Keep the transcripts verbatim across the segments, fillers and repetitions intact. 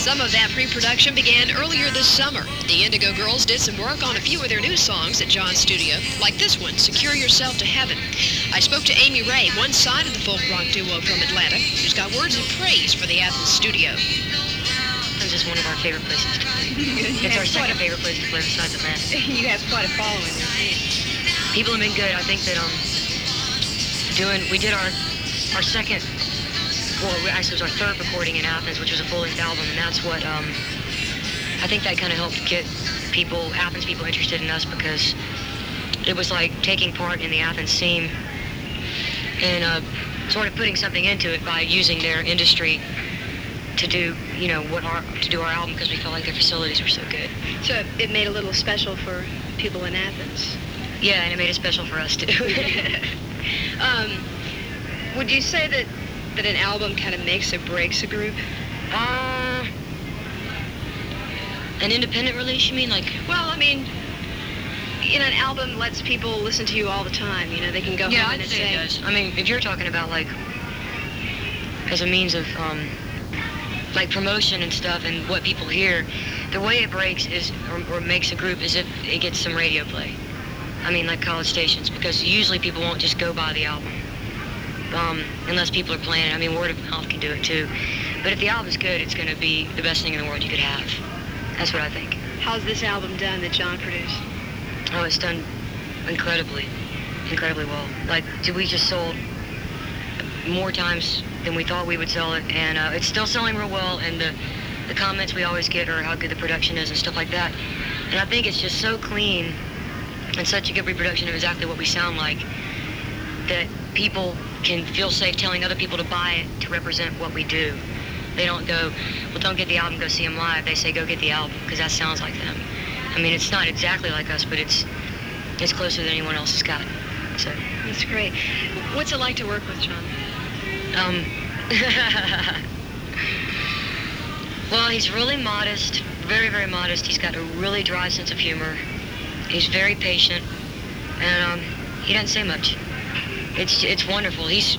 Some of that pre-production began earlier this summer. The Indigo Girls did some work on a few of their new songs at John's studio, like this one, Secure Yourself to Heaven. I spoke to Amy Ray, one side of the folk rock duo from Atlanta, who's got words of praise for the Athens studio. It's just one of our favorite places to play. It's our second favorite place to play besides Atlanta. You have quite a following. People have been good. I think that um, doing we did our our second, well, actually it was our third recording in Athens, which was a full-length album, and that's what um, I think that kind of helped get people, Athens people, interested in us, because it was like taking part in the Athens scene and uh, sort of putting something into it by using their industry to do, you know, what our to do our album, because we felt like their facilities were so good. So it made a little special for people in Athens. Yeah, and it made it special for us too. um, would you say that that an album kind of makes or breaks a group? Uh, an independent release, you mean? Like, well, I mean, you know, an album lets people listen to you all the time. You know, they can go yeah, home I'd and say say, it does. I mean, if you're talking about like as a means of um, like promotion and stuff and what people hear, the way it breaks is or, or makes a group is if it gets some radio play. I mean, like college stations, because usually people won't just go buy the album um, unless people are playing it. I mean, word of mouth can do it too. But if the album's good, it's going to be the best thing in the world you could have. That's what I think. How's this album done that John produced? Oh, it's done incredibly, incredibly well. Like, we just sold more times than we thought we would sell it, and uh, it's still selling real well, and the, the comments we always get are how good the production is and stuff like that. And I think it's just so clean and such a good reproduction of exactly what we sound like that people can feel safe telling other people to buy it to represent what we do. They don't go, well, don't get the album, go see them live. They say, go get the album, because that sounds like them. I mean, it's not exactly like us, but it's it's closer than anyone else has got. So that's great. What's it like to work with John? Um, well, he's really modest, very, very modest. He's got a really dry sense of humor. He's very patient, and um, he doesn't say much. It's it's wonderful. He's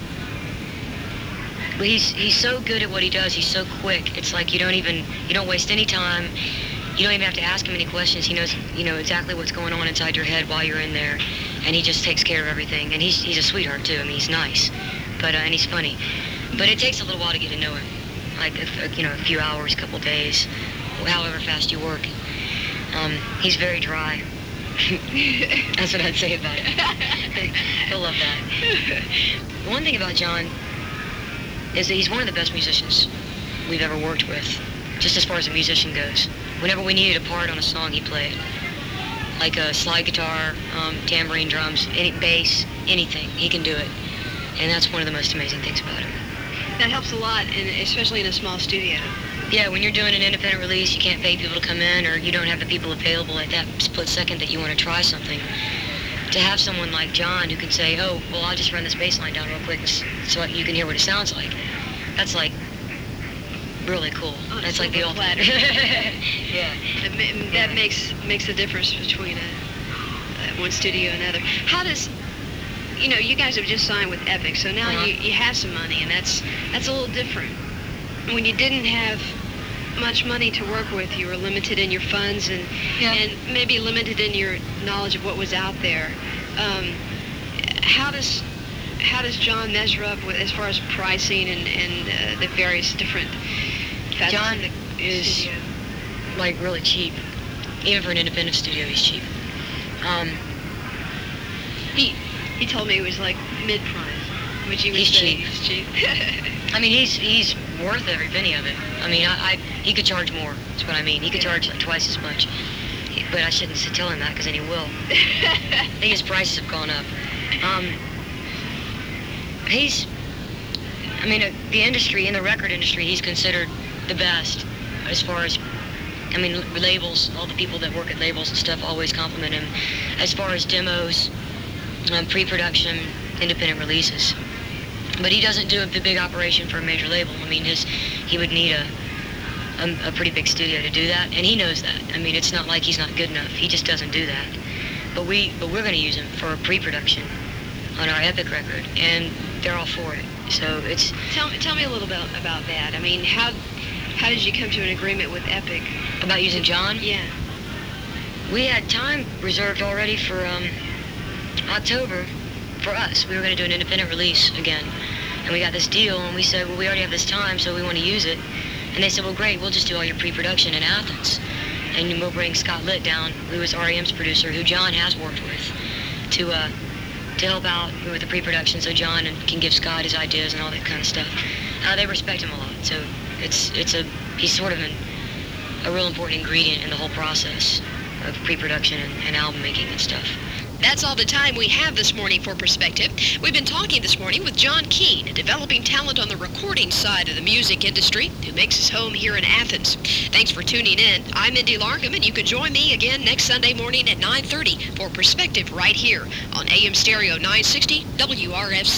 he's he's so good at what he does. He's so quick. It's like you don't even you don't waste any time. You don't even have to ask him any questions. He knows you know exactly what's going on inside your head while you're in there, and he just takes care of everything. And he's he's a sweetheart too. I mean, he's nice, but uh, and he's funny. But it takes a little while to get to know him, like a, you know a few hours, a couple days, however fast you work. Um, he's very dry. That's what I'd say about it. He'll love that. One thing about John is that he's one of the best musicians we've ever worked with, just as far as a musician goes. Whenever we needed a part on a song, he played. Like a slide guitar, um, tambourine drums, any bass, anything, he can do it. And that's one of the most amazing things about him. That helps a lot, and especially in a small studio. Yeah, when you're doing an independent release, you can't pay people to come in, or you don't have the people available at that split second that you want to try something. To have someone like John who can say, oh, well, I'll just run this bass line down real quick so you can hear what it sounds like. That's like really cool. Oh, that's like the ultimate. Yeah. That, that yeah. makes makes the difference between a, a one studio and another. How does, you know, you guys have just signed with Epic, so now uh-huh. you, you have some money, and that's that's a little different. When you didn't have much money to work with, you were limited in your funds and yeah. and maybe limited in your knowledge of what was out there. Um, how does how does John measure up with as far as pricing and and uh, the various different facets John of the is studio? Like really cheap, even for an independent studio. He's cheap. Um, he he told me it was like mid-price, which he was he's cheap. He's cheap. I mean, he's he's worth every penny of it. I mean, I, I he could charge more. That's what I mean. He could charge like twice as much. He, but I shouldn't tell him that, because then he will. I think his prices have gone up. Um, he's, I mean, uh, the industry, in the record industry, he's considered the best as far as, I mean, labels, all the people that work at labels and stuff always compliment him. As far as demos, um, pre-production, independent releases. But he doesn't do a big operation for a major label. I mean, his he would need a, a a pretty big studio to do that, and he knows that. I mean, it's not like he's not good enough. He just doesn't do that. But we but we're going to use him for a pre-production on our Epic record, and they're all for it. So it's tell me tell me a little bit about that. I mean, how How did you come to an agreement with Epic? About using John? Yeah. We had time reserved already for um, October for us. We were going to do an independent release again. And we got this deal, and we said, well, we already have this time, so we want to use it. And they said, well, great, we'll just do all your pre-production in Athens. And we'll bring Scott Litt down, who is R E M's producer, who John has worked with, to uh, to help out with the pre-production, so John can give Scott his ideas and all that kind of stuff. Uh, they respect him a lot, so it's it's a he's sort of an, a real important ingredient in the whole process of pre-production and, and album making and stuff. That's all the time we have this morning for Perspective. We've been talking this morning with John Keane, a developing talent on the recording side of the music industry who makes his home here in Athens. Thanks for tuning in. I'm Mindy Larkham, and you can join me again next Sunday morning at nine thirty for Perspective right here on A M Stereo nine sixty W R F C.